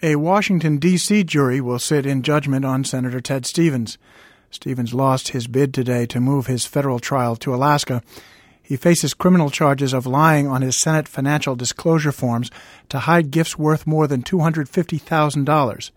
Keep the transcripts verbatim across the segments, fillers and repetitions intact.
A Washington, D C jury will sit in judgment on Senator Ted Stevens. Stevens lost his bid today to move his federal trial to Alaska. He faces criminal charges of lying on his Senate financial disclosure forms to hide gifts worth more than two hundred fifty thousand dollars.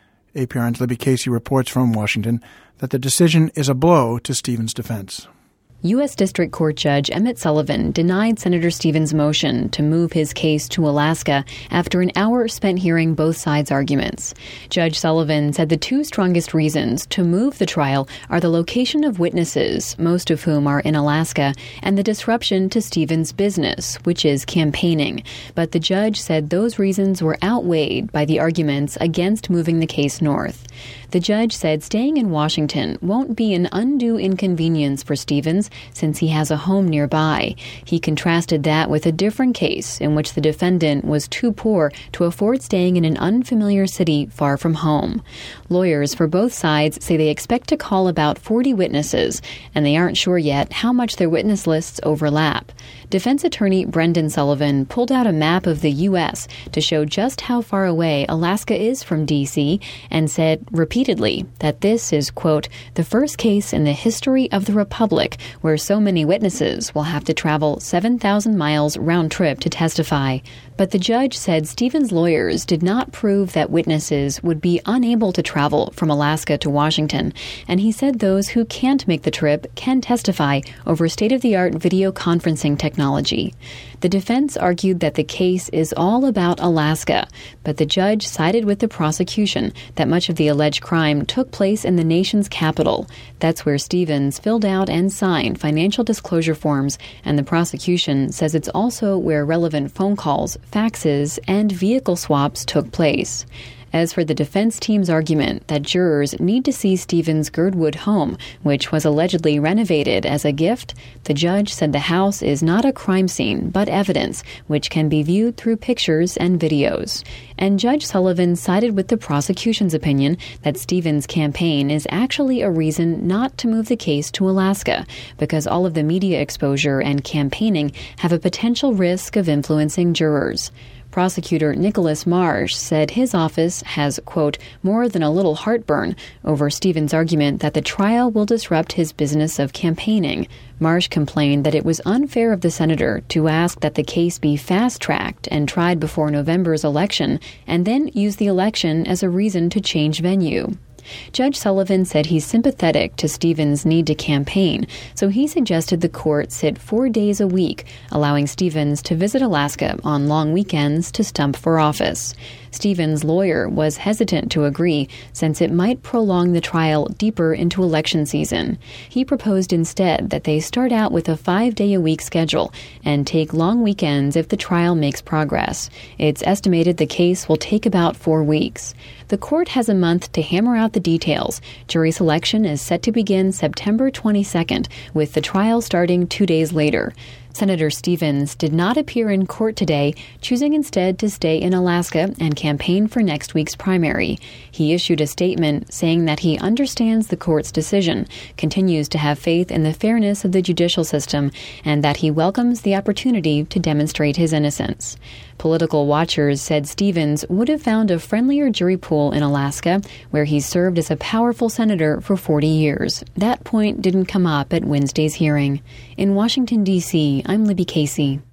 A P R N's Libby Casey reports from Washington that the decision is a blow to Stevens' defense. U S. District Court Judge Emmett Sullivan denied Senator Stevens' motion to move his case to Alaska after an hour spent hearing both sides' arguments. Judge Sullivan said the two strongest reasons to move the trial are the location of witnesses, most of whom are in Alaska, and the disruption to Stevens' business, which is campaigning. But the judge said those reasons were outweighed by the arguments against moving the case north. The judge said staying in Washington won't be an undue inconvenience for Stevens since he has a home nearby. He contrasted that with a different case in which the defendant was too poor to afford staying in an unfamiliar city far from home. Lawyers for both sides say they expect to call about forty witnesses, and they aren't sure yet how much their witness lists overlap. Defense attorney Brendan Sullivan pulled out a map of the U S to show just how far away Alaska is from D C and said repeatedly that this is, quote, the first case in the history of the Republic where so many witnesses will have to travel seven thousand miles round trip to testify. But the judge said Stevens' lawyers did not prove that witnesses would be unable to travel from Alaska to Washington, and he said those who can't make the trip can testify over state-of-the-art video conferencing technology. The defense argued that the case is all about Alaska, but the judge sided with the prosecution that much of the alleged crime took place in the nation's capital. That's where Stevens filled out and signed financial disclosure forms, and the prosecution says it's also where relevant phone calls, faxes, and vehicle swaps took place. As for the defense team's argument that jurors need to see Stevens' Girdwood home, which was allegedly renovated as a gift, the judge said the house is not a crime scene, but evidence, which can be viewed through pictures and videos. And Judge Sullivan sided with the prosecution's opinion that Stevens' campaign is actually a reason not to move the case to Alaska, because all of the media exposure and campaigning have a potential risk of influencing jurors. Prosecutor Nicholas Marsh said his office has, quote, more than a little heartburn over Stevens' argument that the trial will disrupt his business of campaigning. Marsh complained that it was unfair of the senator to ask that the case be fast-tracked and tried before November's election, and then use the election as a reason to change venue. Judge Sullivan said he's sympathetic to Stevens' need to campaign, so he suggested the court sit four days a week, allowing Stevens to visit Alaska on long weekends to stump for office. Stevens' lawyer was hesitant to agree, since it might prolong the trial deeper into election season. He proposed instead that they start out with a five-day-a-week schedule and take long weekends if the trial makes progress. It's estimated the case will take about four weeks. The court has a month to hammer out the details. Jury selection is set to begin September twenty-second, with the trial starting two days later. Senator Stevens did not appear in court today, choosing instead to stay in Alaska and campaign for next week's primary. He issued a statement saying that he understands the court's decision, continues to have faith in the fairness of the judicial system, and that he welcomes the opportunity to demonstrate his innocence. Political watchers said Stevens would have found a friendlier jury pool in Alaska, where he served as a powerful senator for forty years. That point didn't come up at Wednesday's hearing. In Washington, D C, I'm Libby Casey.